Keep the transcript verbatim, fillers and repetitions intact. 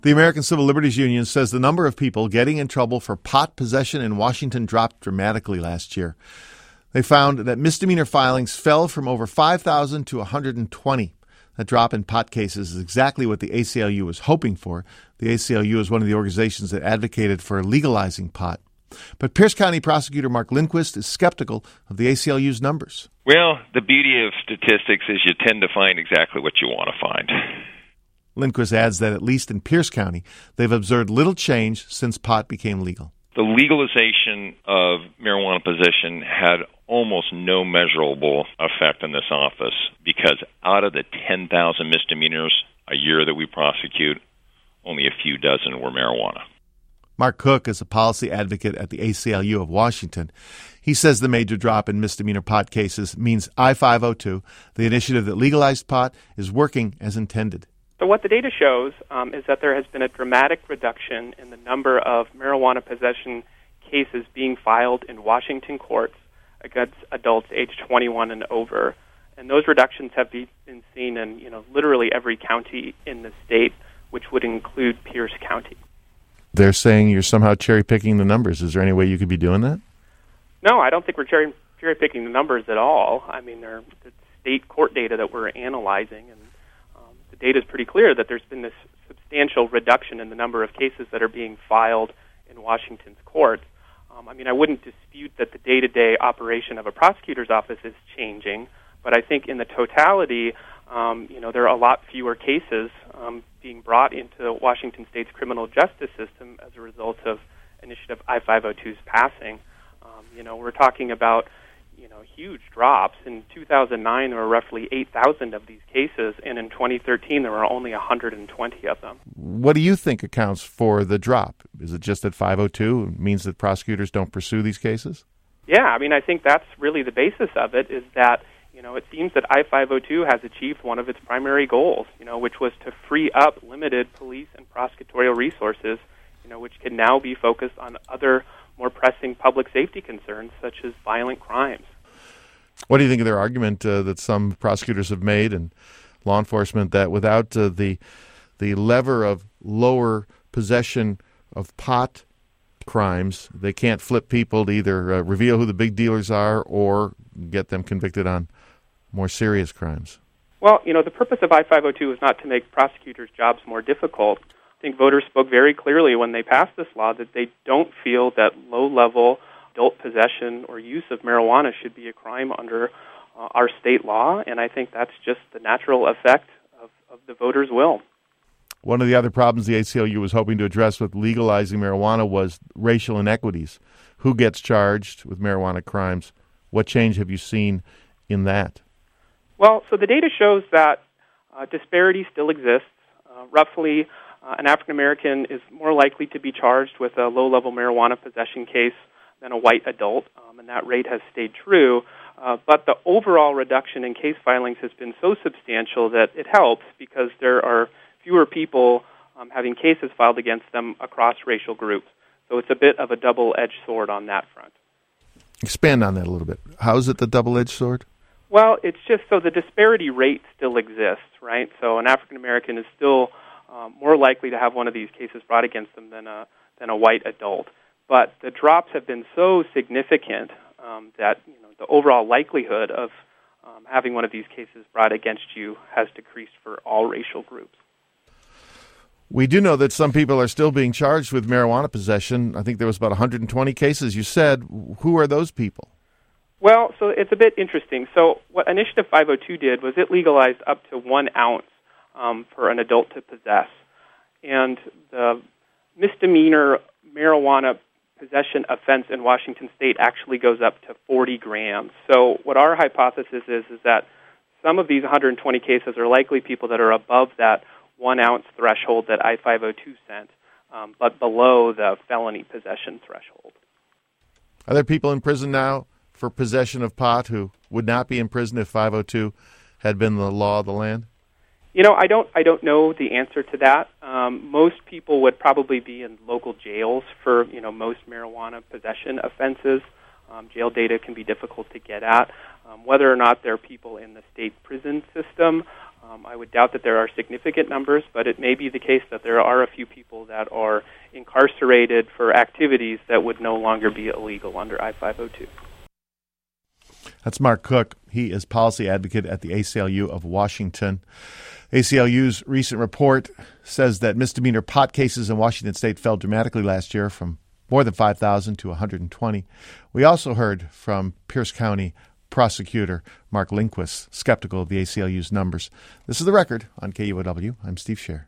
The American Civil Liberties Union says the number of people getting in trouble for pot possession in Washington dropped dramatically last year. They found that misdemeanor filings fell from over five thousand to one hundred twenty. That drop in pot cases is exactly what the A C L U was hoping for. The A C L U is one of the organizations that advocated for legalizing pot. But Pierce County Prosecutor Mark Lindquist is skeptical of the A C L U's numbers. Well, the beauty of statistics is you tend to find exactly what you want to find. Lindquist adds that at least in Pierce County, they've observed little change since pot became legal. The legalization of marijuana possession had almost no measurable effect in this office because out of the ten thousand misdemeanors a year that we prosecute, only a few dozen were marijuana. Mark Cook is a policy advocate at the A C L U of Washington. He says the major drop in misdemeanor pot cases means I five oh two, the initiative that legalized pot, is working as intended. So what the data shows um, is that there has been a dramatic reduction in the number of marijuana possession cases being filed in Washington courts against adults aged twenty-one and over. And those reductions have be, been seen in, you know, literally every county in the state, which would include Pierce County. They're saying you're somehow cherry-picking the numbers. Is there any way you could be doing that? No, I don't think we're cherry, cherry-picking the numbers at all. I mean, they're the state court data that we're analyzing, and um, the data is pretty clear that there's been this substantial reduction in the number of cases that are being filed in Washington's courts. Um, I mean, I wouldn't dispute that the day-to-day operation of a prosecutor's office is changing, but I think in the totality, um, you know, there are a lot fewer cases um, being brought into Washington State's criminal justice system as a result of Initiative I five oh two's passing. Um, you know, we're talking about, you know, huge drops. In two thousand nine, there were roughly eight thousand of these cases, and in twenty thirteen, there were only one hundred twenty of them. What do you think accounts for the drop? Is it just that five oh two means that prosecutors don't pursue these cases? Yeah, I mean, I think that's really the basis of it, is that, you know, it seems that I five oh two has achieved one of its primary goals, you know, which was to free up limited police and prosecutorial resources, you know, which can now be focused on other more pressing public safety concerns, such as violent crimes. What do you think of their argument uh, that some prosecutors have made and law enforcement that without uh, the the lever of lower possession of pot crimes, they can't flip people to either uh, reveal who the big dealers are or get them convicted on more serious crimes? Well, you know, the purpose of I five oh two is not to make prosecutors' jobs more difficult. I think voters spoke very clearly when they passed this law that they don't feel that low-level adult possession or use of marijuana should be a crime under uh, our state law, and I think that's just the natural effect of, of the voters' will. One of the other problems the A C L U was hoping to address with legalizing marijuana was racial inequities. Who gets charged with marijuana crimes? What change have you seen in that? Well, so the data shows that uh, disparity still exists. Uh, roughly, uh, an African American is more likely to be charged with a low-level marijuana possession case than a white adult, um, and that rate has stayed true. Uh, but the overall reduction in case filings has been so substantial that it helps because there are fewer people um, having cases filed against them across racial groups. So it's a bit of a double-edged sword on that front. Expand on that a little bit. How is it the double-edged sword? Well, it's just so the disparity rate still exists, right? So an African American is still um, more likely to have one of these cases brought against them than a than a white adult. But the drops have been so significant um, that you know the overall likelihood of um, having one of these cases brought against you has decreased for all racial groups. We do know that some people are still being charged with marijuana possession. I think there was about one hundred twenty cases. You said, who are those people? Well, so it's a bit interesting. So what Initiative five oh two did was it legalized up to one ounce um, for an adult to possess. And the misdemeanor marijuana possession offense in Washington State actually goes up to forty grams. So what our hypothesis is is that some of these one hundred twenty cases are likely people that are above that one-ounce threshold that I five oh two sent, um, but below the felony possession threshold. Are there people in prison now for possession of pot who would not be in prison if five oh two had been the law of the land? You know, I don't I don't know the answer to that. Um, most people would probably be in local jails for, you know, most marijuana possession offenses. Um, jail data can be difficult to get at. Um, whether or not there are people in the state prison system, Um, I would doubt that there are significant numbers, but it may be the case that there are a few people that are incarcerated for activities that would no longer be illegal under I five oh two. That's Mark Cook. He is policy advocate at the A C L U of Washington. A C L U's recent report says that misdemeanor pot cases in Washington state fell dramatically last year from more than five thousand to one hundred twenty. We also heard from Pierce County prosecutor Mark Lindquist, skeptical of the A C L U's numbers. This is The Record on K U O W. I'm Steve Scher.